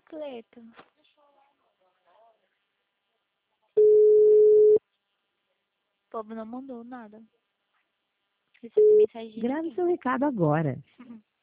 bicicleta. O povo não mandou nada. Recebi mensagem de Grave ninguém. seu recado agora.